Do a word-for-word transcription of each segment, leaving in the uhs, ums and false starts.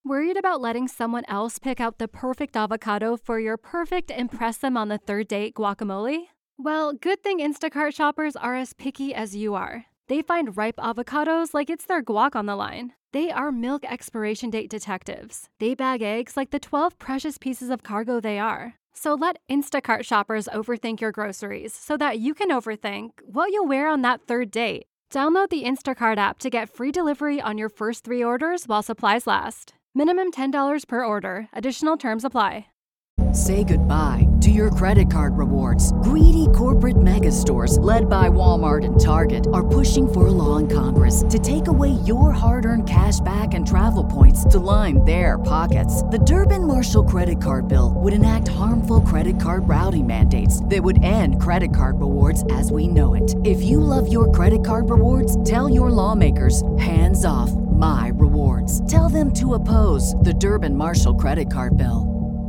Worried about letting someone else pick out the perfect avocado for your perfect impress them on the third date guacamole? Well, good thing Instacart shoppers are as picky as you are. They find ripe avocados like it's their guac on the line. They are milk expiration date detectives. They bag eggs like the twelve precious pieces of cargo they are. So let Instacart shoppers overthink your groceries so that you can overthink what you'll wear on that third date. Download the Instacart app to get free delivery on your first three orders while supplies last. Minimum ten dollars per order. Additional terms apply. Say goodbye to your credit card rewards. Greedy corporate mega stores, led by Walmart and Target, are pushing for a law in Congress to take away your hard-earned cash back and travel points to line their pockets. The Durbin-Marshall credit card bill would enact harmful credit card routing mandates that would end credit card rewards as we know it. If you love your credit card rewards, tell your lawmakers, hands off my rewards. Tell them to oppose the Durbin-Marshall credit card bill.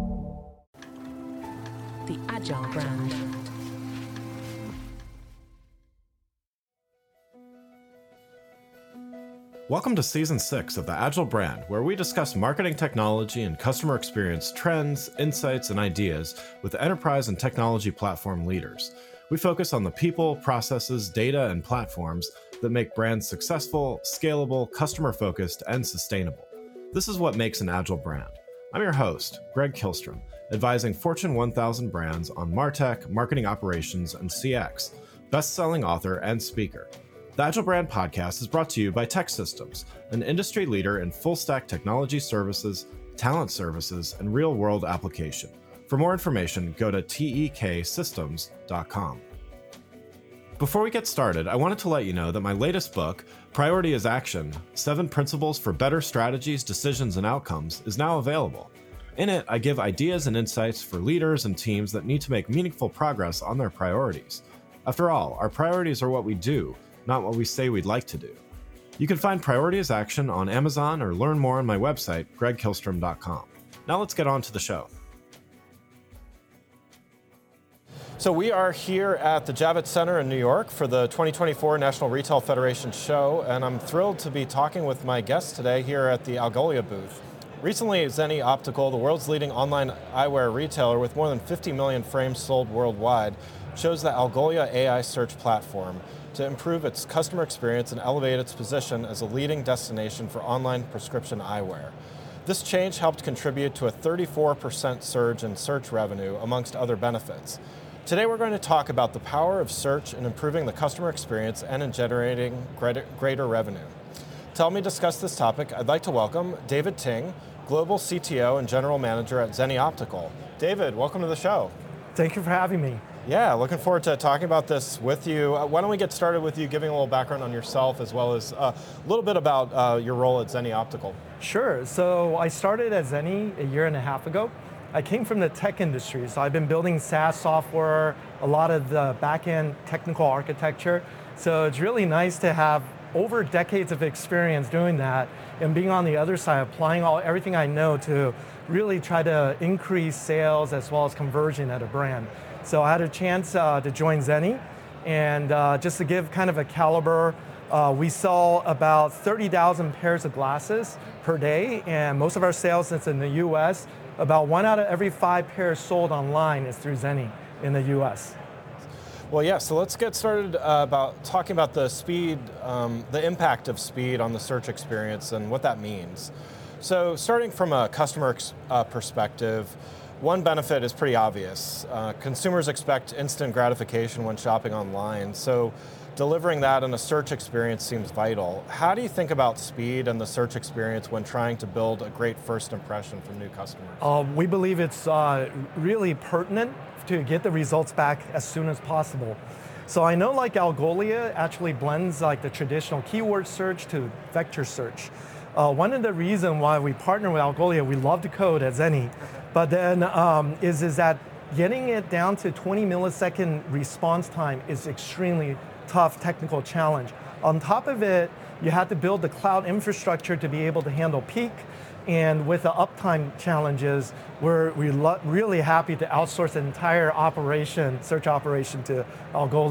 The Agile brand. Welcome to Season six of the Agile brand, where we discuss marketing technology and customer experience trends, insights, and ideas with enterprise and technology platform leaders. We focus on the people, processes, data, and platforms that make brands successful, scalable, customer-focused, and sustainable. This is what makes an Agile brand. I'm your host, Greg Kihlstrom, advising Fortune one thousand brands on MarTech, marketing operations, and C X, best-selling author and speaker. The Agile Brand Podcast is brought to you by TEKsystems, an industry leader in full-stack technology services, talent services, and real-world application. For more information, go to tek systems dot com. Before we get started, I wanted to let you know that my latest book, Priority is Action: Seven Principles for Better Strategies, Decisions, and Outcomes, is now available. In it, I give ideas and insights for leaders and teams that need to make meaningful progress on their priorities. After all, our priorities are what we do, not what we say we'd like to do. You can find Priority is Action on Amazon or learn more on my website, greg kihlstrom dot com. Now let's get on to the show. So we are here at the Javits Center in New York for the twenty twenty-four National Retail Federation show, and I'm thrilled to be talking with my guests today here at the Algolia booth. Recently, Zenni Optical, the world's leading online eyewear retailer with more than fifty million frames sold worldwide, chose the Algolia A I search platform to improve its customer experience and elevate its position as a leading destination for online prescription eyewear. This change helped contribute to a thirty-four percent surge in search revenue, amongst other benefits. Today we're going to talk about the power of search in improving the customer experience and in generating greater revenue. To help me discuss this topic, I'd like to welcome David Ting, Global C T O and General Manager at Zenni Optical. David, welcome to the show. Thank you for having me. Yeah, looking forward to talking about this with you. Uh, why don't we get started with you giving a little background on yourself as well as uh, a little bit about uh, your role at Zenni Optical. Sure, so I started at Zenni a year and a half ago. I came from the tech industry, so I've been building SaaS software, a lot of the back-end technical architecture. So it's really nice to have over decades of experience doing that and being on the other side, applying all everything I know to really try to increase sales as well as conversion at a brand. So I had a chance uh, to join Zenni, and uh, just to give kind of a caliber, uh, we sell about thirty thousand pairs of glasses per day, and most of our sales is in the U S. About one out of every five pairs sold online is through Zenni in the U S. Well, yeah, so let's get started uh, about talking about the speed, um, the impact of speed on the search experience and what that means. So starting from a customer uh, perspective, one benefit is pretty obvious. Uh, consumers expect instant gratification when shopping online, so delivering that in a search experience seems vital. How do you think about speed and the search experience when trying to build a great first impression for new customers? Uh, we believe it's uh, really pertinent to get the results back as soon as possible. So I know like Algolia actually blends like the traditional keyword search to vector search. Uh, one of the reasons why we partner with Algolia, we love to code at Zenni, but then um, is, is that getting it down to twenty millisecond response time is extremely tough technical challenge. On top of it, you have to build the cloud infrastructure to be able to handle peak, and with the uptime challenges, we're, we're lo- really happy to outsource the entire operation, search operation to Algolia.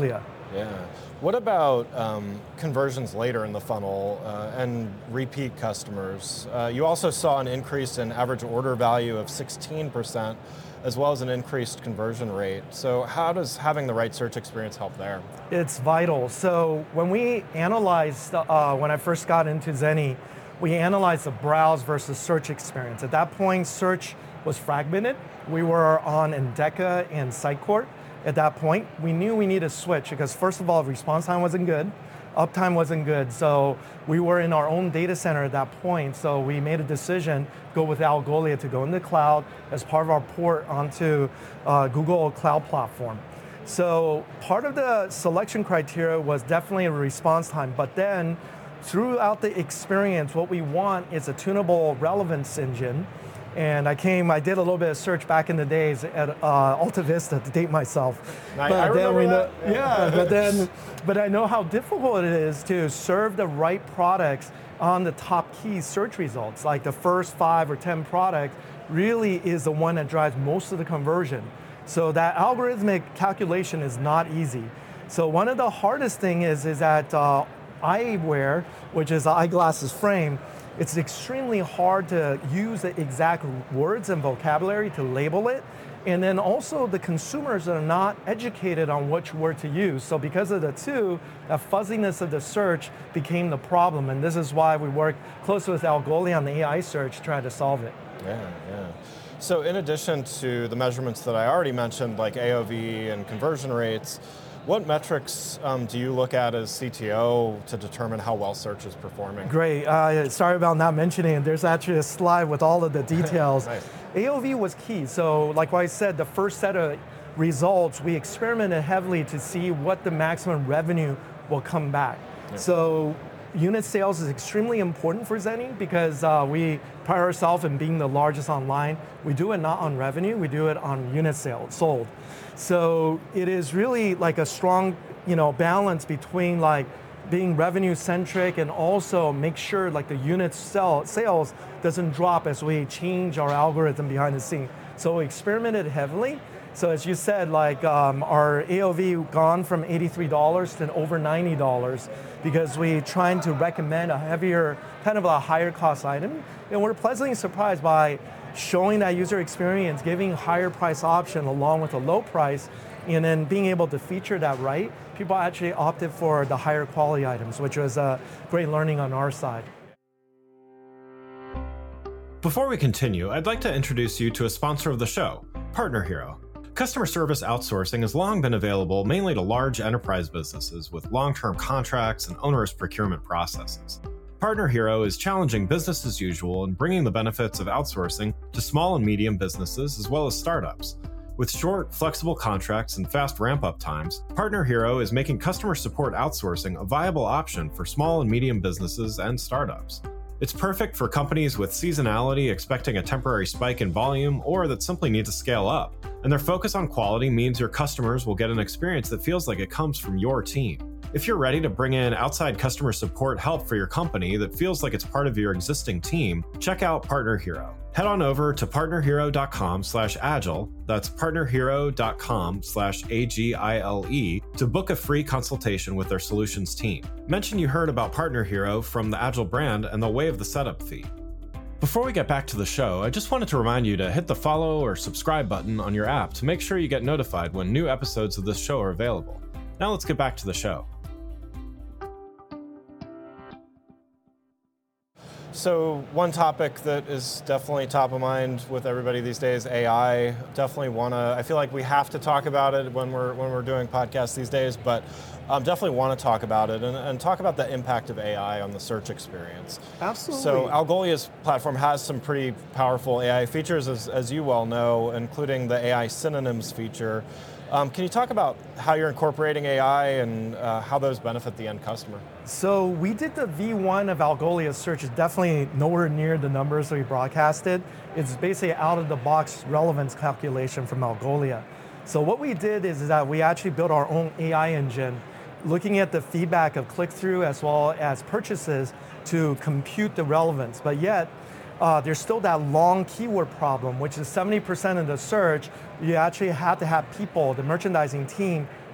Yeah. What about um, conversions later in the funnel uh, and repeat customers? Uh, you also saw an increase in average order value of sixteen percent, as well as an increased conversion rate. So how does having the right search experience help there? It's vital. So when we analyzed, uh, when I first got into Zenni, we analyzed the browse versus search experience. At that point, search was fragmented. We were on Endeca and Sitecourt. At that point, we knew we needed to switch because first of all, response time wasn't good, uptime wasn't good. So we were in our own data center at that point. So we made a decision, go with Algolia to go in the cloud as part of our port onto uh, Google Cloud Platform. So part of the selection criteria was definitely a response time, but then throughout the experience, what we want is a tunable relevance engine. And I came, I did a little bit of search back in the days at uh, Alta Vista to date myself. I, but I then remember we that. know, yeah, but then, but I know how difficult it is to serve the right products on the top key search results. Like the first five or ten products really is the one that drives most of the conversion. So that algorithmic calculation is not easy. So one of the hardest thing is, is that uh, eyewear, which is eyeglasses frame, it's extremely hard to use the exact words and vocabulary to label it. And then also the consumers are not educated on which word to use. So because of the two, that fuzziness of the search became the problem. And this is why we work closely with Algolia on the A I search trying to solve it. Yeah, yeah. So in addition to the measurements that I already mentioned, like A O V and conversion rates, what metrics um, do you look at as C T O to determine how well search is performing? Great, uh, sorry about not mentioning it. There's actually a slide with all of the details. Nice. A O V was key, so like I said, the first set of results, we experimented heavily to see what the maximum revenue will come back. Yeah. So unit sales is extremely important for Zenni because uh, we pride ourselves in being the largest online. We do it not on revenue, we do it on unit sales, sold. So it is really like a strong, you know, balance between like being revenue centric and also make sure like the unit sell, sales doesn't drop as we change our algorithm behind the scene. So we experimented heavily. So as you said, like um, our A O V gone from eighty-three dollars to over ninety dollars because we trying to recommend a heavier, kind of a higher cost item. And we're pleasantly surprised by showing that user experience, giving higher price option along with a low price, and then being able to feature that right. People actually opted for the higher quality items, which was a great learning on our side. Before we continue, I'd like to introduce you to a sponsor of the show, Partner Hero. Customer service outsourcing has long been available mainly to large enterprise businesses with long-term contracts and onerous procurement processes. Partner Hero is challenging business as usual and bringing the benefits of outsourcing to small and medium businesses as well as startups. With short, flexible contracts and fast ramp-up times, Partner Hero is making customer support outsourcing a viable option for small and medium businesses and startups. It's perfect for companies with seasonality expecting a temporary spike in volume or that simply need to scale up. And their focus on quality means your customers will get an experience that feels like it comes from your team. If you're ready to bring in outside customer support help for your company that feels like it's part of your existing team, check out Partner Hero. Head on over to partnerhero.com slash agile, that's partnerhero.com slash A-G-I-L-E, to book a free consultation with their solutions team. Mention you heard about Partner Hero from the Agile brand and they'll waive the setup fee. Before we get back to the show, I just wanted to remind you to hit the follow or subscribe button on your app to make sure you get notified when new episodes of this show are available. Now let's get back to the show. So one topic that is definitely top of mind with everybody these days, A I. Definitely want to, I feel like we have to talk about it when we're when we're doing podcasts these days, but um, definitely want to talk about it and, and talk about the impact of A I on the search experience. Absolutely. So Algolia's platform has some pretty powerful A I features, as, as you well know, including the A I synonyms feature. Um, can you talk about how you're incorporating A I and uh, how those benefit the end customer? So we did the V one of Algolia search. It's definitely nowhere near the numbers that we broadcasted. It's basically out of the box relevance calculation from Algolia. So what we did is that we actually built our own A I engine, looking at the feedback of click-through as well as purchases to compute the relevance. But yet, Uh, there's still that long keyword problem, which is seventy percent of the search, you actually have to have people, the merchandising team,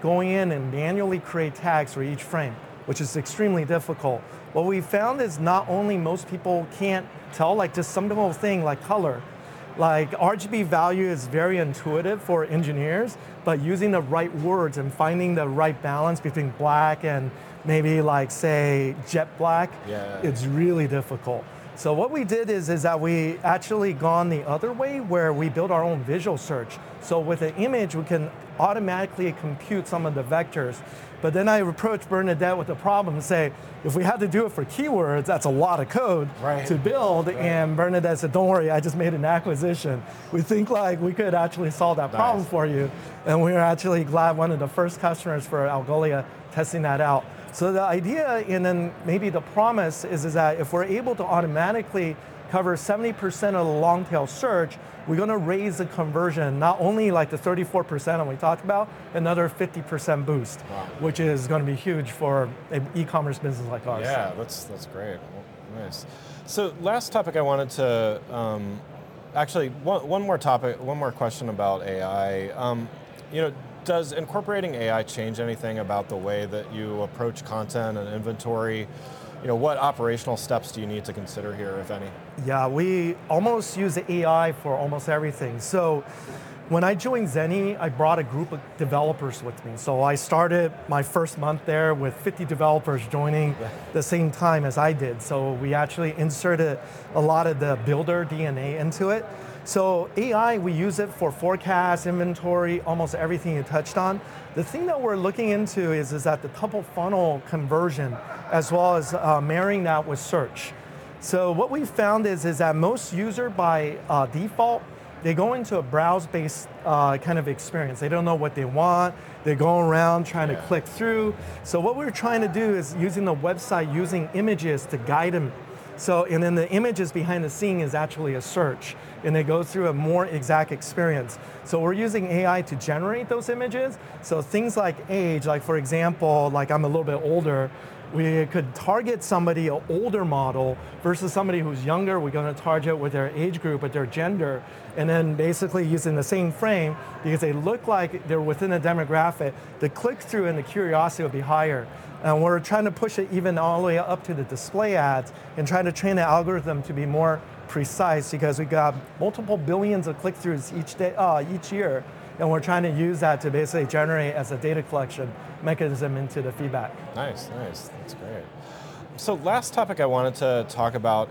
going in and manually create tags for each frame, which is extremely difficult. What we found is not only most people can't tell, like just some little thing like color. Like R G B value is very intuitive for engineers, but using the right words and finding the right balance between black and maybe like say jet black, yeah. it's really difficult. So what we did is, is that we actually gone the other way where we built our own visual search. So with an image, we can automatically compute some of the vectors. But then I approached Bernadette with the problem and say, if we had to do it for keywords, that's a lot of code right. to build. Right. And Bernadette said, don't worry, I just made an acquisition. We think like we could actually solve that problem nice. for you. And we were actually glad one of the first customers for Algolia testing that out. So the idea and then maybe the promise is, is that if we're able to automatically cover seventy percent of the long tail search, we're going to raise the conversion, not only like the thirty-four percent that we talked about, another fifty percent boost, wow. which is going to be huge for an e-commerce business like ours. Yeah, that's that's great. Well, nice. So last topic I wanted to, um, actually one, one more topic, one more question about A I. Um, you know, does incorporating A I change anything about the way that you approach content and inventory? You know, what operational steps do you need to consider here, if any? Yeah, we almost use A I for almost everything. So when I joined Zenni, I brought a group of developers with me. So I started my first month there with fifty developers joining yeah. the same time as I did. So we actually inserted a lot of the builder D N A into it. So A I, we use it for forecast, inventory, almost everything you touched on. The thing that we're looking into is, is that the top of funnel conversion, as well as uh, marrying that with search. So what we found is, is that most user by uh, default, they go into a browse-based uh, kind of experience. They don't know what they want. They're going around trying yeah. to click through. So what we're trying to do is using the website, using images to guide them. So, and then the images behind the scene is actually a search, and they go through a more exact experience. So we're using A I to generate those images. So things like age, like for example, like I'm a little bit older, we could target somebody, an older model, versus somebody who's younger. We're going to target with their age group, with their gender, and then basically using the same frame, because they look like they're within a demographic, the click-through and the curiosity will be higher. And we're trying to push it even all the way up to the display ads and trying to train the algorithm to be more precise, because we got multiple billions of click-throughs each day, uh, each year, and we're trying to use that to basically generate as a data collection mechanism into the feedback. Nice, nice, that's great. So last topic I wanted to talk about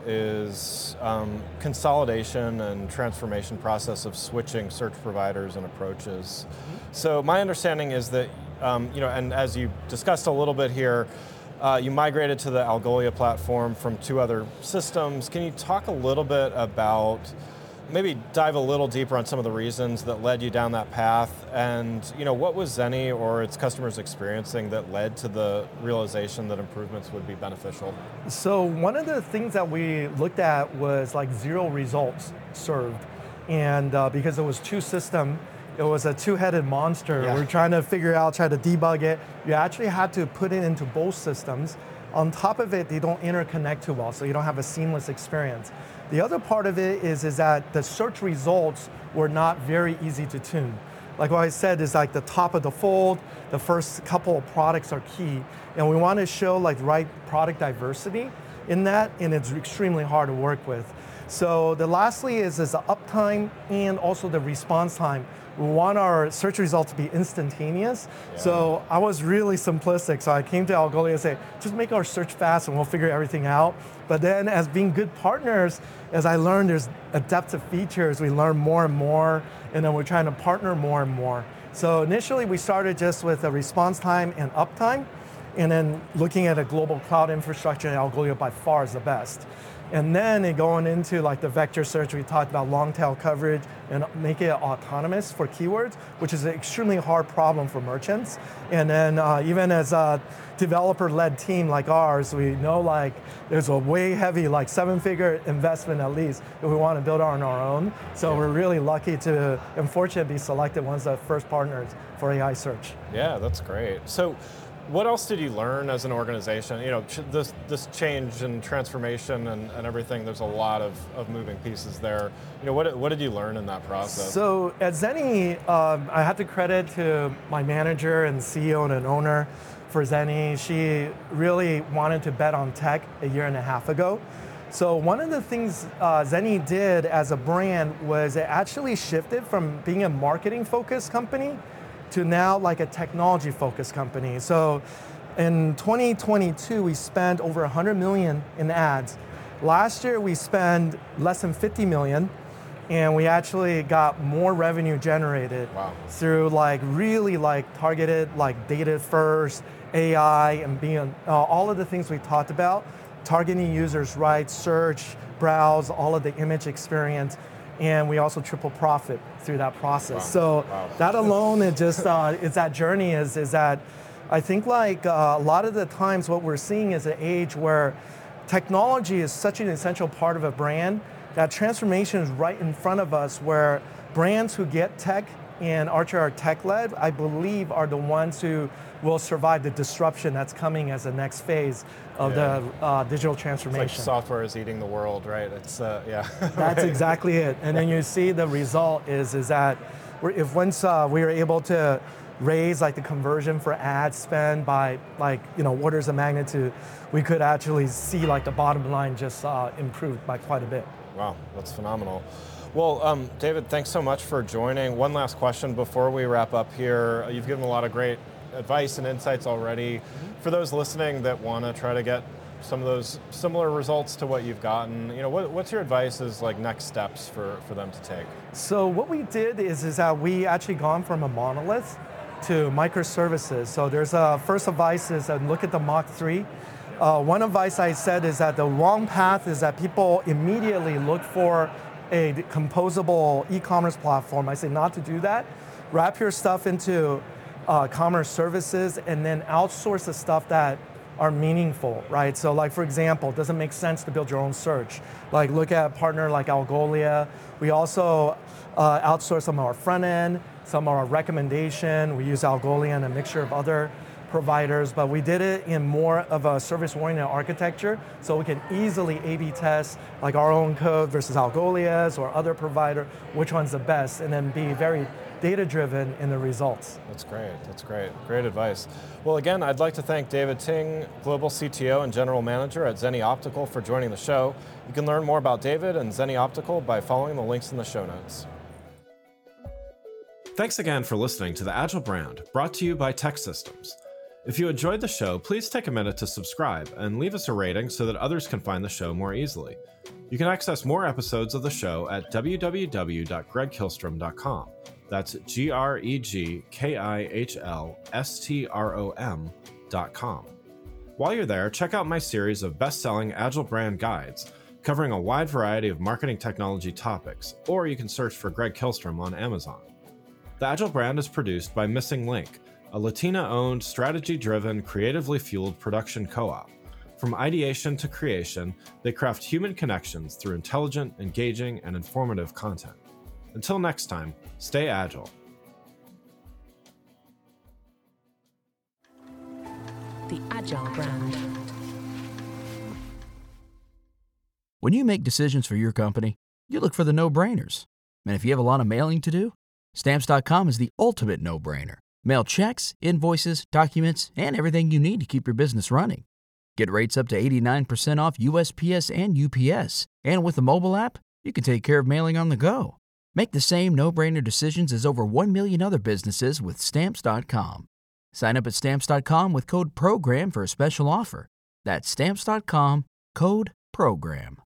is um, consolidation and transformation process of switching search providers and approaches. Mm-hmm. So my understanding is that, um, you know, and as you discussed a little bit here, uh, you migrated to the Algolia platform from two other systems. Can you talk a little bit about, maybe dive a little deeper on some of the reasons that led you down that path, and you know, what was Zenni or its customers experiencing that led to the realization that improvements would be beneficial? So one of the things that we looked at was like zero results served, and uh, because it was two system, it was a two-headed monster. Yeah. We're trying to figure out, try to debug it. You actually had to put it into both systems. On top of it, they don't interconnect too well, so you don't have a seamless experience. The other part of it is, is that the search results were not very easy to tune. Like what I said, is like the top of the fold, the first couple of products are key, and we want to show like right product diversity in that, and it's extremely hard to work with. So the lastly is, is the uptime and also the response time. We want our search results to be instantaneous. Yeah. So I was really simplistic. So I came to Algolia and said, just make our search fast and we'll figure everything out. But then as being good partners, as I learned there's a depth of features, we learn more and more, and then we're trying to partner more and more. So initially we started just with a response time and uptime, and then looking at a global cloud infrastructure, Algolia by far is the best. And then it going into like the vector search, we talked about long tail coverage and make it autonomous for keywords, which is an extremely hard problem for merchants. And then uh, even as a developer-led team like ours, we know like there's a way heavy, like seven-figure investment at least, if we want to build on our own. So yeah. we're really lucky to, and fortunate to be selected one of the first partners for A I search. Yeah, that's great. So What else did you learn as an organization? You know, ch- this this change and transformation and, and everything, there's a lot of, of moving pieces there. You know, what, what did you learn in that process? So at Zenni, um, I have to credit to my manager and C E O and an owner for Zenni. She really wanted to bet on tech a year and a half ago. So one of the things uh, Zenni did as a brand was it actually shifted from being a marketing-focused company to now like a technology-focused company. So in twenty twenty-two, we spent over one hundred million in ads. Last year, we spent less than fifty million, and we actually got more revenue generated wow. through like really like targeted, like data first, A I, and being uh, all of the things we talked about, targeting users right, search, browse, all of the image experience. And we also triple profit through that process. Wow. So wow. that alone, it just uh, is that journey is is that I think like uh, a lot of the times what we're seeing is an age where technology is such an essential part of a brand that transformation is right in front of us. Where brands who get tech and Archer are tech-led, I believe, are the ones who will survive the disruption that's coming as the next phase of yeah. the uh, digital transformation. It's like software is eating the world, right? It's uh, yeah. That's right. Exactly it. And then you see the result is is that we're, if once uh, we were able to raise like the conversion for ad spend by like you know orders of magnitude, we could actually see like the bottom line just uh, improve by quite a bit. Wow, that's phenomenal. Well, um, David, thanks so much for joining. One last question before we wrap up here. You've given a lot of great advice and insights already. Mm-hmm. For those listening that want to try to get some of those similar results to what you've gotten, you know, what, what's your advice as like next steps for, for them to take? So what we did is, is that we actually gone from a monolith to microservices. So there's a first advice is that look at the Mach three. Uh, one advice I said is that the wrong path is that people immediately look for a composable e-commerce platform. I say not to do that. Wrap your stuff into uh, commerce services and then outsource the stuff that are meaningful, right? So like for example, it doesn't make sense to build your own search. Like look at a partner like Algolia. We also uh, outsource some of our front end, some of our recommendation. We use Algolia and a mixture of other providers, but we did it in more of a service-oriented architecture, so we can easily A B test like our own code versus Algolia's or other provider, which one's the best, and then be very data-driven in the results. That's great, that's great, great advice. Well again, I'd like to thank David Ting, Global C T O and General Manager at Zenni Optical for joining the show. You can learn more about David and Zenni Optical by following the links in the show notes. Thanks again for listening to The Agile Brand, brought to you by TEKsystems. If you enjoyed the show, please take a minute to subscribe and leave us a rating so that others can find the show more easily. You can access more episodes of the show at w w w dot greg kihlstrom dot com. That's G R E G K I H L S T R O M dot com. While you're there, check out my series of best-selling Agile brand guides covering a wide variety of marketing technology topics, or you can search for Greg Kihlstrom on Amazon. The Agile Brand is produced by Missing Link, a Latina-owned, strategy-driven, creatively fueled production co-op. From ideation to creation, they craft human connections through intelligent, engaging, and informative content. Until next time, stay agile. The Agile Brand. When you make decisions for your company, you look for the no-brainers. And if you have a lot of mailing to do, Stamps dot com is the ultimate no-brainer. Mail checks, invoices, documents, and everything you need to keep your business running. Get rates up to eighty-nine percent off U S P S and U P S. And with the mobile app, you can take care of mailing on the go. Make the same no-brainer decisions as over one million other businesses with Stamps dot com. Sign up at Stamps dot com with code PROGRAM for a special offer. That's Stamps dot com, code PROGRAM.